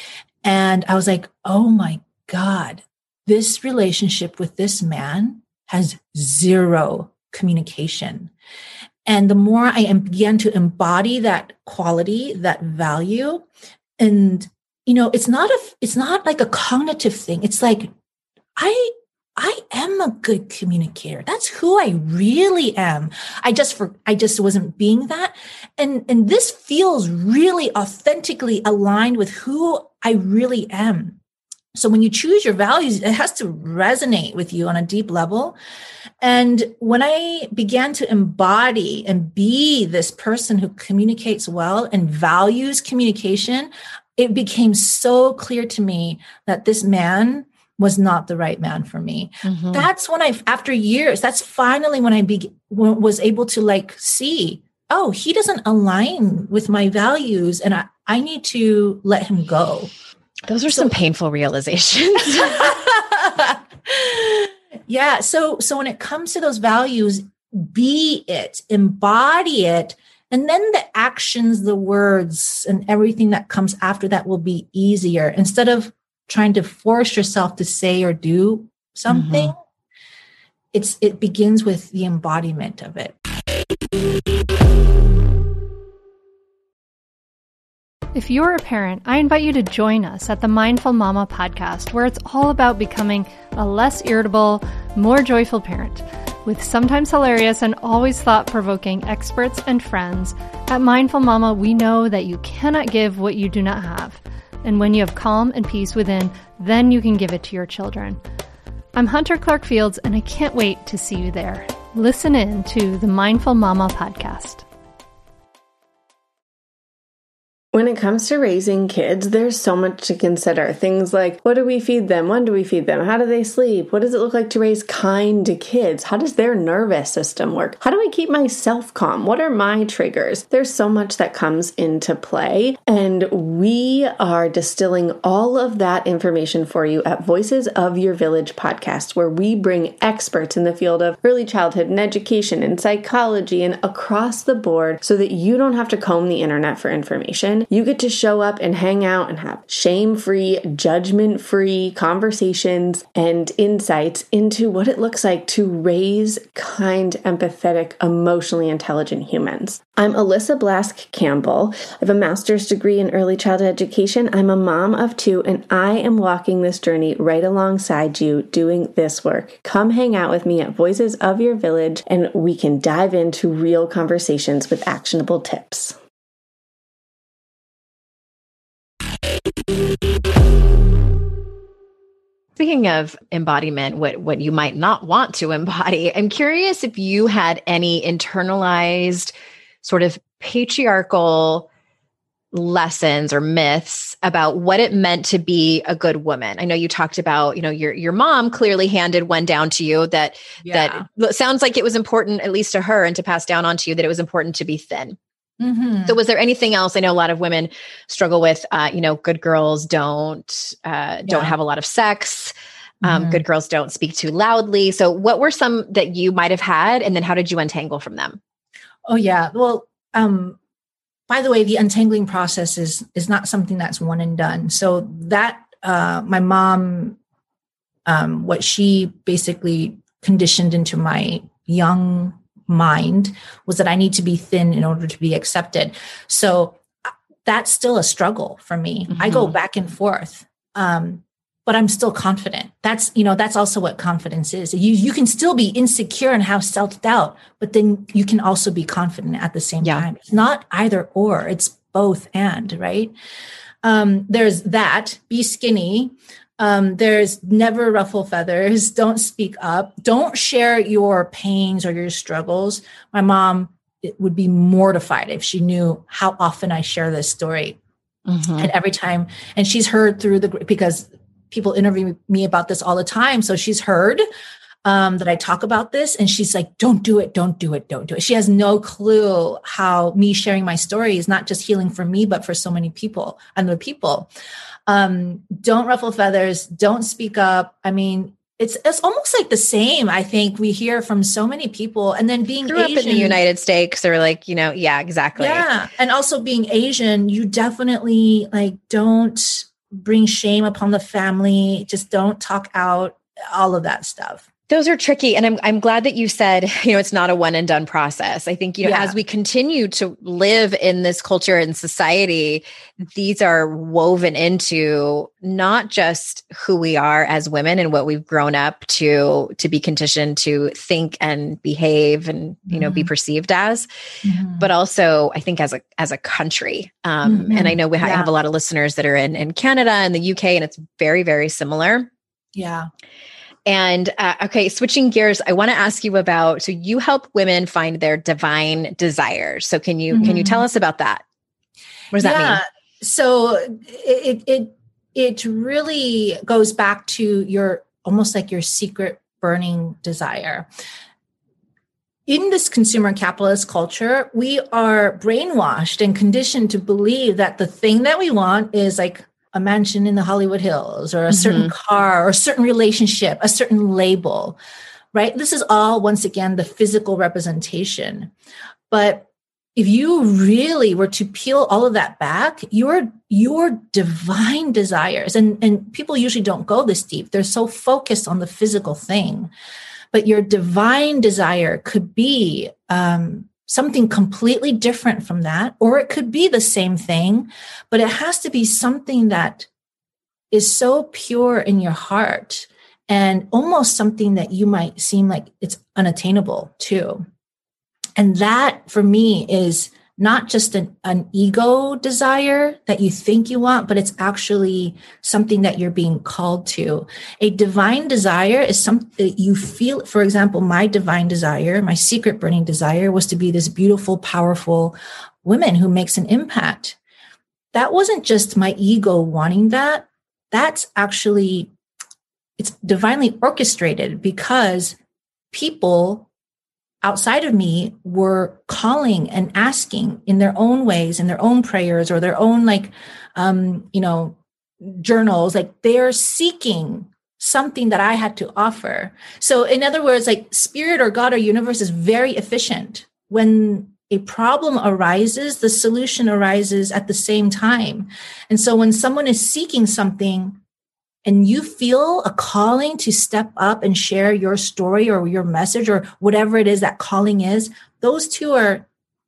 And I was like, oh my God, this relationship with this man has zero communication. And the more I began to embody that quality, that value, and, you know, it's not a, it's not like a cognitive thing. It's like, I, I am a good communicator. That's who I really am. I just, for, I just wasn't being that. And, and this feels really authentically aligned with who I really am. So when you choose your values, it has to resonate with you on a deep level. And when I began to embody and be this person who communicates well and values communication, it became so clear to me that this man was not the right man for me. Mm-hmm. That's when I, after years, that's finally when I be, was able to like see, oh, he doesn't align with my values and I, I need to let him go.
Those are some so, painful realizations.
yeah. So, so when it comes to those values, be it, embody it, and then the actions, the words, and everything that comes after that will be easier. Instead of trying to force yourself to say or do something, mm-hmm. it's it begins with the embodiment of it.
If you're a parent, I invite you to join us at the Mindful Mama podcast, where it's all about becoming a less irritable, more joyful parent. With sometimes hilarious and always thought-provoking experts and friends, at Mindful Mama, we know that you cannot give what you do not have. And when you have calm and peace within, then you can give it to your children. I'm Hunter Clark Fields, and I can't wait to see you there. Listen in to the Mindful Mama podcast.
When it comes to raising kids, there's so much to consider. Things like, what do we feed them? When do we feed them? How do they sleep? What does it look like to raise kind kids? How does their nervous system work? How do I keep myself calm? What are my triggers? There's so much that comes into play, and we are distilling all of that information for you at Voices of Your Village podcast, where we bring experts in the field of early childhood and education and psychology and across the board so that you don't have to comb the internet for information. You get to show up and hang out and have shame-free, judgment-free conversations and insights into what it looks like to raise kind, empathetic, emotionally intelligent humans. I'm Alyssa Blask Campbell. I have a master's degree in early childhood education. I'm a mom of two, and I am walking this journey right alongside you doing this work. Come hang out with me at Voices of Your Village, and we can dive into real conversations with actionable tips.
Speaking of embodiment, what, what you might not want to embody, I'm curious if you had any internalized sort of patriarchal lessons or myths about what it meant to be a good woman. I know you talked about, you know, your your mom clearly handed one down to you that
Yeah.
that sounds like it was important, at least to her, and to pass down onto you, that it was important to be thin.
Mm-hmm.
So was there anything else? I know a lot of women struggle with, uh, you know, good girls don't, uh, don't
Yeah.
have a lot of sex. Um,
Mhm.
Good girls don't speak too loudly. So what were some that you might've had? And then how did you untangle from them?
Oh yeah. Well, um, by the way, the untangling process is, is not something that's one and done. So that, uh, my mom, um, what she basically conditioned into my young mind was that I need to be thin in order to be accepted. So that's still a struggle for me. Mm-hmm. I go back and forth. Um, but I'm still confident. That's, you know, that's also what confidence is. You, you can still be insecure and have self-doubt, but then you can also be confident at the same yeah. time. It's not either or, it's both and, right? Um, there's that, be skinny. Um, there's never ruffle feathers. Don't speak up. Don't share your pains or your struggles. My mom would be mortified if she knew how often I share this story. Mm-hmm. And every time, and she's heard through the, because people interview me about this all the time. So she's heard um, that I talk about this, and she's like, don't do it. Don't do it. Don't do it. She has no clue how me sharing my story is not just healing for me, but for so many people, other people. Um, don't ruffle feathers. Don't speak up. I mean, it's it's almost like the same. I think we hear from so many people, and then being
grew
Asian,
up in the United States, or like, you know, yeah, exactly.
Yeah. And also being Asian, you definitely like, don't bring shame upon the family. Just don't talk out, all of that stuff.
Those are tricky. And I'm I'm glad that you said, you know, it's not a one and done process. I think, you know, yeah. as we continue to live in this culture and society, these are woven into not just who we are as women and what we've grown up to, to be conditioned to think and behave and, you know, mm-hmm. be perceived as, mm-hmm. but also I think as a, as a country. Um, mm-hmm. And I know we ha- yeah. have a lot of listeners that are in, in Canada and the U K, and it's very, very similar.
Yeah.
And uh, okay, switching gears, I want to ask you about, so you help women find their divine desires. So can you, mm-hmm. can you tell us about that? What does yeah. that mean?
So it, it, it really goes back to your, almost like your secret burning desire. In this consumer capitalist culture, we are brainwashed and conditioned to believe that the thing that we want is like a mansion in the Hollywood Hills, or a certain mm-hmm. car, or a certain relationship, a certain label, right? This is all, once again, the physical representation. But if you really were to peel all of that back, your, your divine desires, and, and people usually don't go this deep. They're so focused on the physical thing, but your divine desire could be, um, something completely different from that, or it could be the same thing, but it has to be something that is so pure in your heart and almost something that you might seem like it's unattainable too. And that for me is not just an, an ego desire that you think you want, but it's actually something that you're being called to. A divine desire is something you feel. For example, my divine desire, my secret burning desire was to be this beautiful, powerful woman who makes an impact. that wasn't just my ego wanting that. That's actually, it's divinely orchestrated because people outside of me were calling and asking in their own ways, in their own prayers or their own, like, um, you know, journals, like they're seeking something that I had to offer. So in other words, like spirit or God or universe is very efficient. When a problem arises, the solution arises at the same time. And so when someone is seeking something and you feel a calling to step up and share your story or your message or whatever it is that calling is, those two are,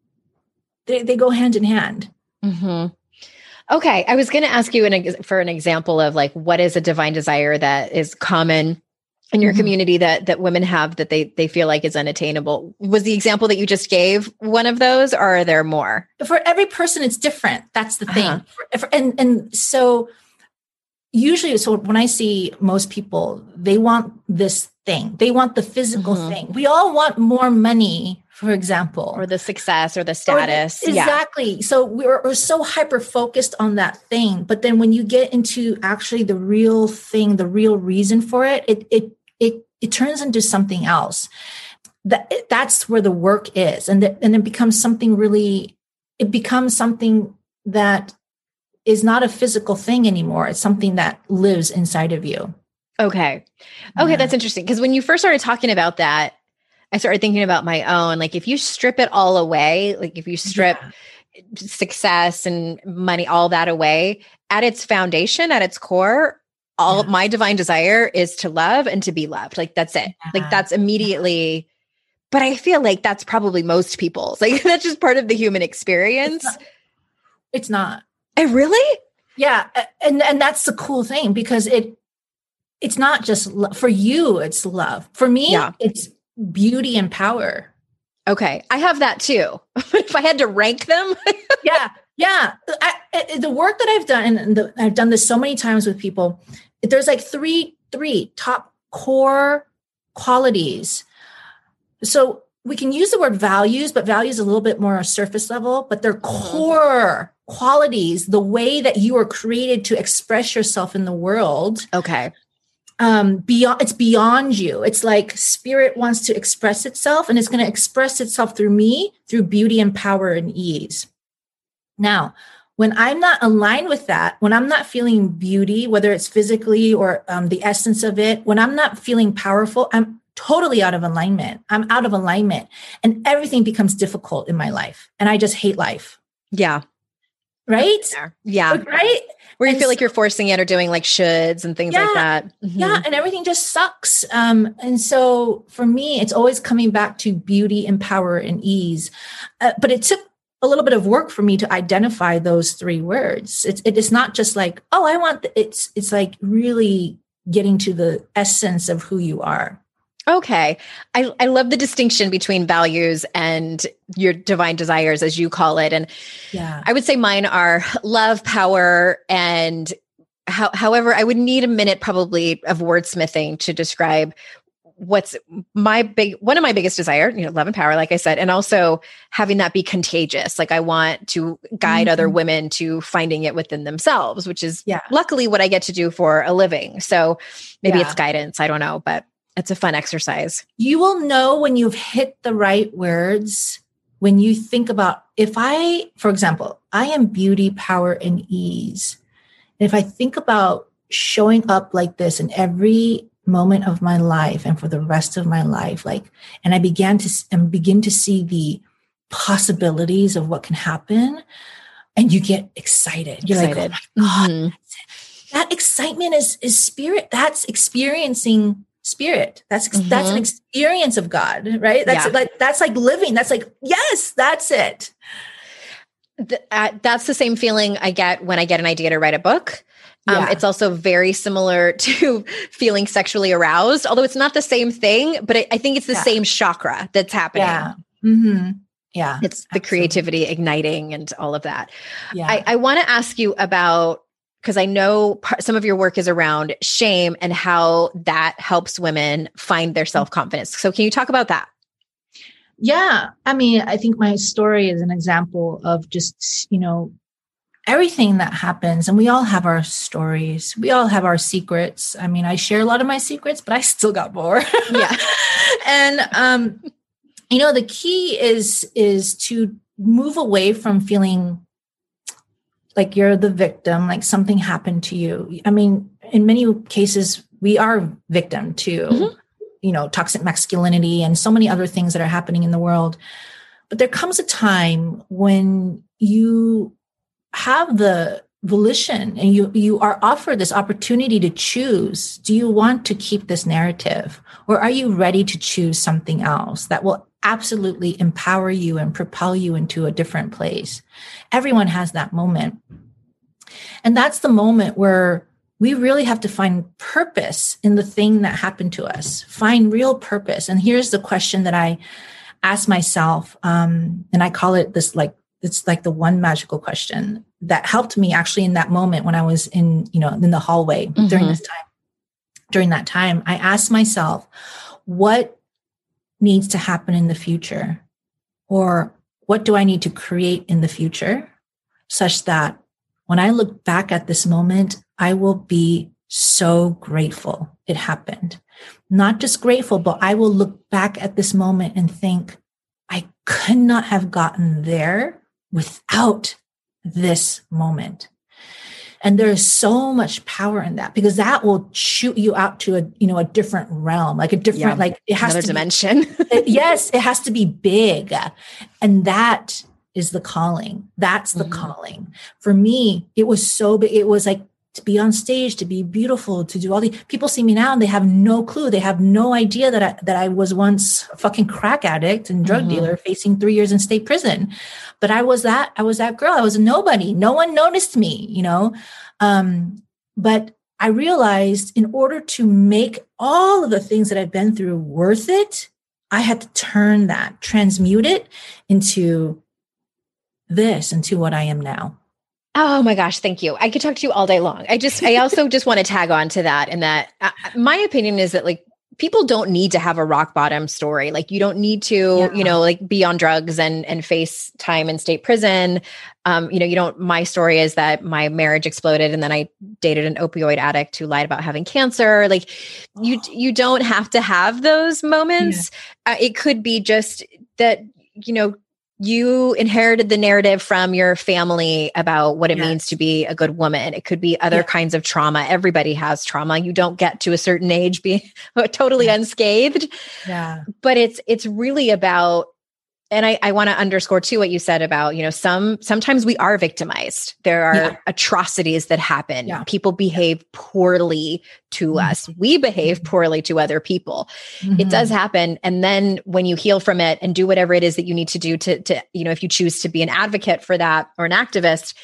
they, they go hand in hand.
Mm-hmm. Okay. I was going to ask you an, for an example of like, what is a divine desire that is common in your mm-hmm. community that, that women have that they, they feel like is unattainable? Was the example that you just gave one of those, or are there more?
For every person, it's different. That's the thing.
Uh-huh.
For, for, and, and so usually, so when I see most people, they want this thing. They want the physical mm-hmm. thing. We all want more money, for example.
Or the success or the status.
Or the, exactly. Yeah. So we're, we're so hyper-focused on that thing. But then when you get into actually the real thing, the real reason for it, it it it, it turns into something else. That That's where the work is. And, the, and it becomes something really, it becomes something that is not a physical thing anymore. It's something that lives inside of you.
Okay. Okay. Yeah. That's interesting. Because when you first started talking about that, I started thinking about my own, like if you strip it all away, like if you strip yeah. success and money, all that away, at its foundation, at its core, all yeah. my divine desire is to love and to be loved. Like that's it. Yeah. Like that's immediately, yeah. but I feel like that's probably most people's, like that's just part of the human experience.
It's not. It's not.
I really?
Yeah. And, and that's the cool thing because it, it's not just lo- for you, it's love. For me, yeah. it's beauty and power.
Okay. I have that too. If I had to rank them.
yeah. Yeah. I, I, the work that I've done, and the, I've done this so many times with people, there's like three, three top core qualities. So we can use the word values, but values a little bit more surface level, but they're core qualities, the way that you are created to express yourself in the world.
Okay.
Um, beyond, it's beyond you. It's like spirit wants to express itself, and it's going to express itself through me, through beauty and power and ease. Now, when I'm not aligned with that, when I'm not feeling beauty, whether it's physically or um, the essence of it, when I'm not feeling powerful, I'm totally out of alignment. I'm out of alignment, and everything becomes difficult in my life, and I just hate life.
Yeah.
Right?
Yeah.
Right?
Where you
and
feel like you're forcing it or doing like shoulds and things
yeah,
like that. Mm-hmm.
Yeah. And everything just sucks. Um, and so for me, it's always coming back to beauty and power and ease. Uh, but it took a little bit of work for me to identify those three words. It's, it is not just like, oh, I want, the, it's, it's like really getting to the essence of who you are.
Okay. I, I love the distinction between values and your divine desires, as you call it. And
yeah,
I would say mine are love, power, and how, however, I would need a minute probably of wordsmithing to describe what's my big, one of my biggest desire, you know, love and power, like I said, and also having that be contagious. Like I want to guide mm-hmm. other women to finding it within themselves, which is
yeah.
luckily what I get to do for a living. So maybe
yeah.
it's guidance. I don't know, but it's a fun exercise.
You will know when you've hit the right words, when you think about, if I, for example, I am beauty, power, and ease. And if I think about showing up like this in every moment of my life and for the rest of my life, like, and I began to and begin to see the possibilities of what can happen, and you get excited. You're
excited.
like, oh my God,
mm-hmm.
that's it. That excitement is, is spirit. That's experiencing spirit. That's mm-hmm. that's an experience of God, right? That's yeah. like that's like living. That's like, yes, that's it.
The, uh, that's the same feeling I get when I get an idea to write a book. Um, yeah. It's also very similar to feeling sexually aroused, although it's not the same thing, but I, I think it's the yeah. same chakra that's happening.
Yeah. Mm-hmm. Yeah.
It's the absolutely. Creativity igniting and all of that.
Yeah.
I, I want to ask you about, because I know part, some of your work is around shame and how that helps women find their self-confidence. So can you talk about that?
Yeah. I mean, I think my story is an example of just, you know, everything that happens, and we all have our stories. We all have our secrets. I mean, I share a lot of my secrets, but I still got more.
Yeah.
And, um, you know, the key is, is to move away from feeling like you're the victim, like something happened to you. I mean, in many cases, we are victim to, mm-hmm. you know, toxic masculinity and so many other things that are happening in the world. But there comes a time when you have the volition and you, you are offered this opportunity to choose. Do you want to keep this narrative, or are you ready to choose something else that will absolutely empower you and propel you into a different place? Everyone has that moment. And that's the moment where we really have to find purpose in the thing that happened to us, find real purpose. And here's the question that I ask myself. Um, and I call it this, like, it's like the one magical question that helped me actually in that moment when I was in, you know, in the hallway mm-hmm. during this time. During that time, I asked myself, what needs to happen in the future? Or what do I need to create in the future such that when I look back at this moment, I will be so grateful it happened. Not just grateful, but I will look back at this moment and think, I could not have gotten there without this moment. And there is so much power in that, because that will shoot you out to a, you know, a different realm, like a different, yeah, like it has
another
to
dimension.
Be, it, yes, it has to be big. And that is the calling. That's the mm-hmm. calling. For me, it was so big. It was like to be on stage, to be beautiful, to do all these. People see me now and they have no clue. They have no idea that I, that I was once a fucking crack addict and drug mm-hmm. dealer facing three years in state prison. But I was that, I was that girl. I was a nobody. No one noticed me, you know? Um, but I realized in order to make all of the things that I've been through worth it, I had to turn that, transmute it into this, into what I am now.
Oh my gosh. Thank you. I could talk to you all day long. I just, I also just want to tag on to that. And that uh, my opinion is that, like, people don't need to have a rock bottom story. Like, you don't need to, yeah. you know, like be on drugs and, and face time in state prison. Um, you know, you don't, my story is that my marriage exploded and then I dated an opioid addict who lied about having cancer. Like oh. you, you don't have to have those moments. Yeah. Uh, it could be just that, you know, you inherited the narrative from your family about what it yes. means to be a good woman. It could be other yeah. kinds of trauma. Everybody has trauma. You don't get to a certain age being totally yeah. unscathed.
Yeah.
But it's it's really about, and I, I want to underscore too what you said about, you know, some sometimes we are victimized. There are yeah. atrocities that happen. Yeah. People behave yeah. poorly to mm-hmm. us. We behave poorly to other people. Mm-hmm. It does happen. And then when you heal from it and do whatever it is that you need to do to, to you know, if you choose to be an advocate for that or an activist,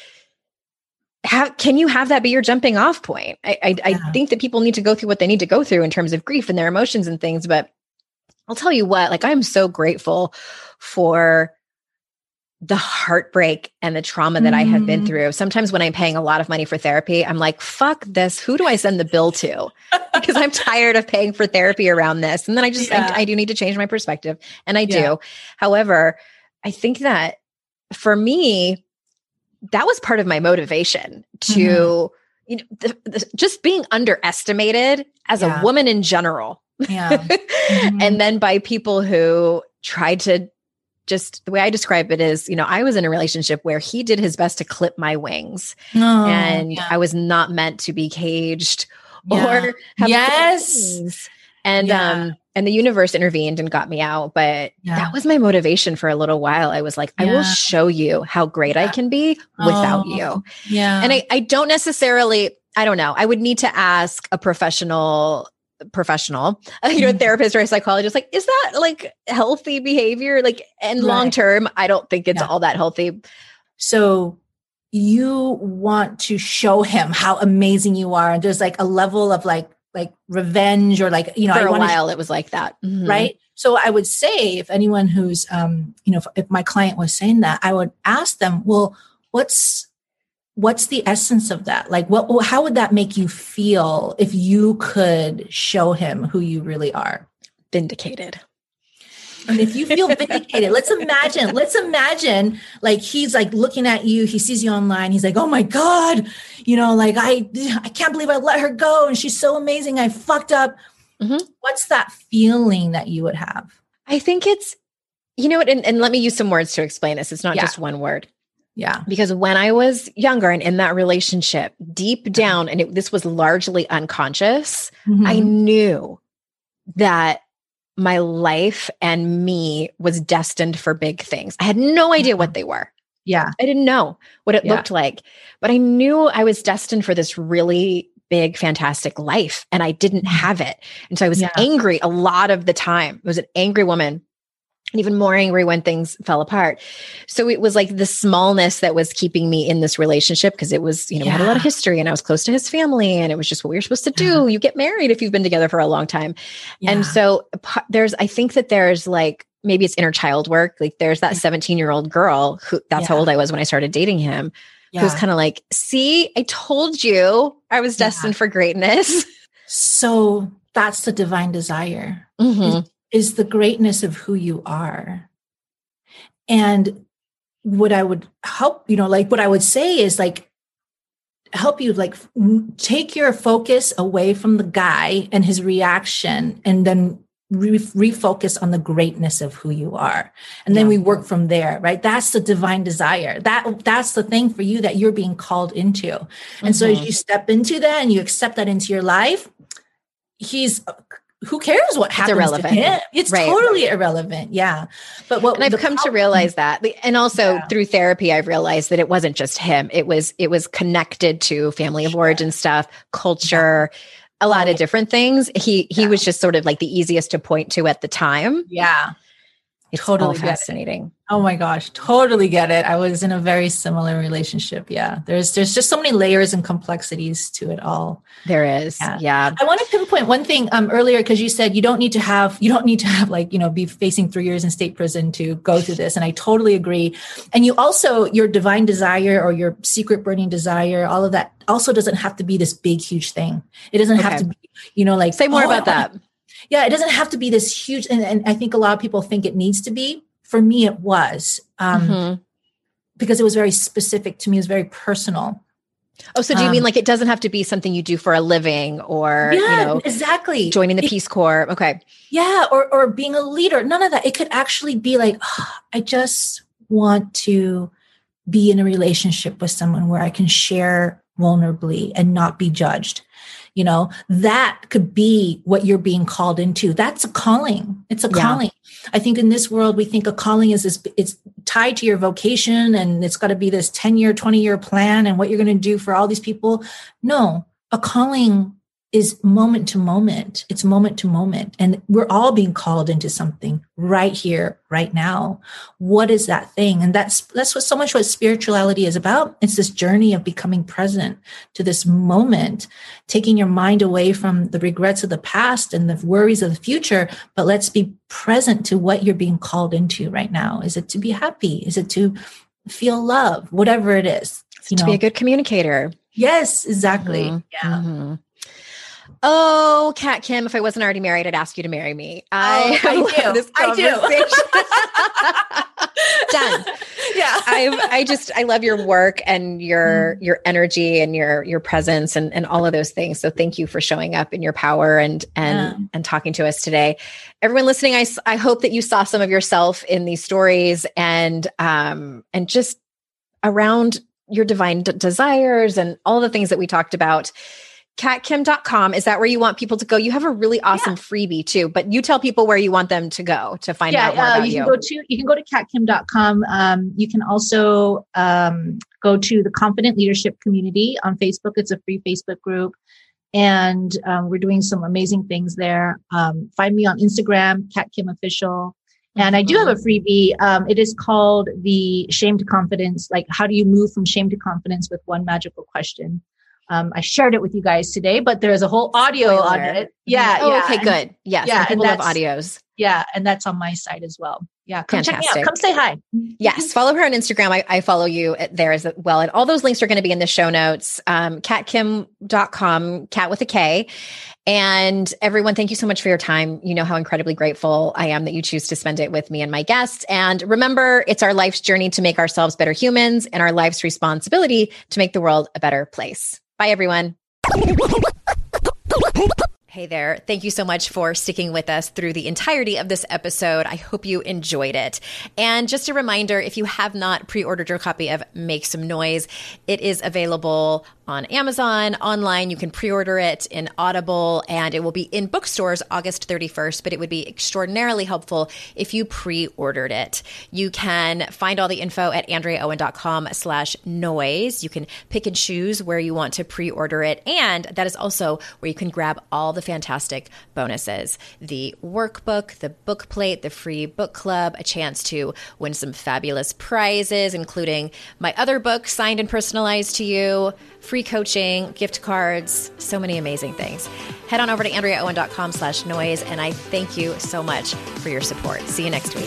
how can you have that be your jumping off point? I, I, yeah. I think that people need to go through what they need to go through in terms of grief and their emotions and things. But I'll tell you what, like, I'm so grateful for the heartbreak and the trauma that mm. I have been through. Sometimes when I'm paying a lot of money for therapy, I'm like, fuck this. Who do I send the bill to? Because I'm tired of paying for therapy around this. And then I just, yeah. I, I do need to change my perspective. And I yeah. do. However, I think that for me, that was part of my motivation to, mm-hmm. you know, the, the, just being underestimated as yeah. a woman in general.
Yeah. Mm-hmm.
And then by people who tried to, just the way I describe it is, you know, I was in a relationship where he did his best to clip my wings oh, and yeah. I was not meant to be caged yeah. or have
yes.
wings. And, yeah. um, and the universe intervened and got me out. But yeah. that was my motivation for a little while. I was like, yeah. I will show you how great yeah. I can be without
oh,
you.
Yeah.
And I, I don't necessarily, I don't know. I would need to ask a professional professional, you know, mm-hmm. therapist or a psychologist, like, is that like healthy behavior? Like, and right. long term, I don't think it's yeah. all that healthy.
So you want to show him how amazing you are. And there's like a level of like, like revenge or like, you know,
for
I
a while
sh-
it was like that. Mm-hmm.
Right. So I would say if anyone who's, um, you know, if, if my client was saying that, I would ask them, well, what's, what's the essence of that? Like, what, how would that make you feel if you could show him who you really are?
Vindicated.
And if you feel vindicated, let's imagine, let's imagine like he's like looking at you, he sees you online. He's like, oh my God, you know, like I, I can't believe I let her go. And she's so amazing. I fucked up. Mm-hmm. What's that feeling that you would have?
I think it's, you know what, and, and let me use some words to explain this. It's not
yeah.
just one word.
Yeah.
Because when I was younger and in that relationship, deep down, and it, this was largely unconscious, mm-hmm. I knew that my life and me was destined for big things. I had no idea what they were.
Yeah.
I didn't know what it
yeah.
looked like, but I knew I was destined for this really big, fantastic life, and I didn't have it. And so I was yeah. angry a lot of the time. I was an angry woman. And even more angry when things fell apart. So it was like the smallness that was keeping me in this relationship, because it was, you know, yeah. we had a lot of history and I was close to his family, and it was just what we were supposed to do. Yeah. You get married if you've been together for a long time. Yeah. And so there's, I think that there's like, maybe it's inner child work. Like there's that seventeen year old girl who that's yeah. how old I was when I started dating him, yeah. who's kind of like, see, I told you I was destined yeah. for greatness.
So that's the divine desire.
Mm-hmm.
Is the greatness of who you are. And what I would help, you know, like what I would say is like, help you like take your focus away from the guy and his reaction, and then re- refocus on the greatness of who you are. And then yeah. we work from there, right? That's the divine desire. That that's the thing for you that you're being called into. And mm-hmm. so as you step into that and you accept that into your life, he's who cares what happens
it's irrelevant.
to him? It's right. totally irrelevant. Yeah. But what
and I've come problem, to realize that. And also yeah. through therapy, I've realized that it wasn't just him. It was, it was connected to family of sure. origin stuff, culture, yeah. a lot oh, of different things. He, he yeah. was just sort of like the easiest to point to at the time.
Yeah.
It's
totally
all fascinating.
Oh my gosh. Totally get it. I was in a very similar relationship. Yeah. There's, there's just so many layers and complexities to it all.
There is. Yeah. yeah.
I want to pinpoint one thing um, earlier, because you said you don't need to have, you don't need to have like, you know, be facing three years in state prison to go through this. And I totally agree. And you also, your divine desire or your secret burning desire, all of that also doesn't have to be this big, huge thing. It doesn't okay. have to be, you know, like
say more
oh,
about that.
Yeah, it doesn't have to be this huge, and, and I think a lot of people think it needs to be. For me, it was um, mm-hmm. because it was very specific to me. It was very personal.
Oh, so do you um, mean like it doesn't have to be something you do for a living, or
yeah,
you know,
exactly
joining the
it,
Peace Corps? Okay,
yeah, or or being a leader. None of that. It could actually be like, oh, I just want to be in a relationship with someone where I can share vulnerably and not be judged. You know, that could be what you're being called into. That's a calling. It's a yeah. calling. I think in this world, we think a calling is this, it's tied to your vocation, and it's got to be this ten year, twenty year plan and what you're going to do for all these people. No, a calling is moment to moment. It's moment to moment. And we're all being called into something right here, right now. What is that thing? And that's, that's what so much what spirituality is about. It's this journey of becoming present to this moment, taking your mind away from the regrets of the past and the worries of the future. But let's be present to what you're being called into right now. Is it to be happy? Is it to feel love? Whatever it is.
You to know? Be a good communicator.
Yes, exactly.
Mm-hmm.
Yeah.
Mm-hmm. Oh, Kat Kim, if I wasn't already married, I'd ask you to marry me. I,
oh, I do.
This
I
do. Done.
Yeah.
I I just, I love your work and your, mm. your energy and your, your presence and, and all of those things. So thank you for showing up in your power and, and, yeah. and talking to us today. Everyone listening, I, I hope that you saw some of yourself in these stories, and, um, and just around your divine d- desires and all the things that we talked about. kat kim dot com. Is that where you want people to go? You have a really awesome yeah. freebie too, but you tell people where you want them to go to find yeah, out more uh, about
you.
You
can go to, you can go to kat kim dot com. Um, you can also um, go to the Confident Leadership Community on Facebook. It's a free Facebook group. And um, we're doing some amazing things there. Um, find me on Instagram, Kat Kim Official. And I do have a freebie. Um, it is called the Shame to Confidence. Like, how do you move from shame to confidence with one magical question? Um, I shared it with you guys today, but there's a whole audio
Spoiler.
on it. Yeah.
Oh,
yeah.
okay, good. Yes.
Yeah.
People love audios.
Yeah. And that's on my site as well. Yeah. Come
Fantastic.
check me out. Come say hi.
Yes. Follow her on Instagram. I, I follow you there as well. And all those links are going to be in the show notes. Um, kat kim dot com, cat with a K. And everyone, thank you so much for your time. You know how incredibly grateful I am that you choose to spend it with me and my guests. And remember, it's our life's journey to make ourselves better humans and our life's responsibility to make the world a better place. Bye, everyone. Hey there. Thank you so much for sticking with us through the entirety of this episode. I hope you enjoyed it. And just a reminder, if you have not pre-ordered your copy of Make Some Noise, it is available on Amazon, online. You can pre-order it in Audible, and it will be in bookstores August thirty-first, but it would be extraordinarily helpful if you pre-ordered it. You can find all the info at andreaowen.com slash noise. You can pick and choose where you want to pre-order it, and that is also where you can grab all the fantastic bonuses. The workbook, the book plate, the free book club, a chance to win some fabulous prizes, including my other book signed and personalized to you, free coaching, gift cards, so many amazing things. Head on over to andreaowen.com slash noise, and I thank you so much for your support. See you next week.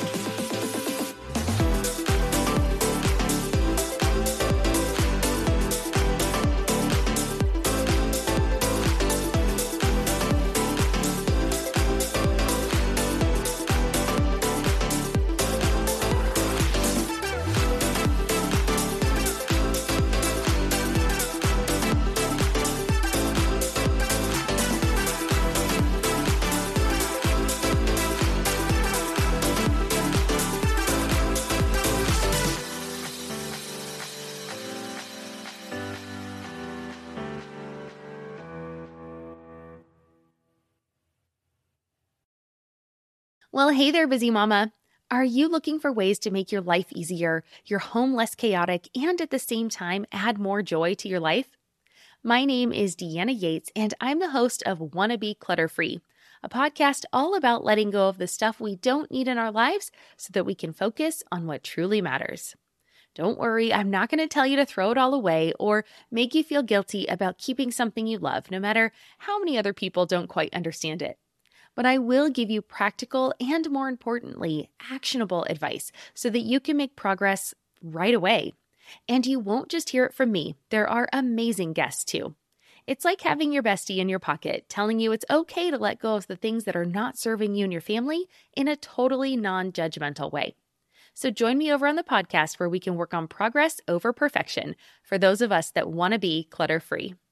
Well, hey there, busy mama. Are you looking for ways to make your life easier, your home less chaotic, and at the same time add more joy to your life? My name is Deanna Yates, and I'm the host of Wanna Be Clutter Free, a podcast all about letting go of the stuff we don't need in our lives so that we can focus on what truly matters. Don't worry, I'm not going to tell you to throw it all away or make you feel guilty about keeping something you love, no matter how many other people don't quite understand it. But I will give you practical and, more importantly, actionable advice so that you can make progress right away. And you won't just hear it from me. There are amazing guests too. It's like having your bestie in your pocket telling you it's okay to let go of the things that are not serving you and your family in a totally non-judgmental way. So join me over on the podcast where we can work on progress over perfection for those of us that want to be clutter-free.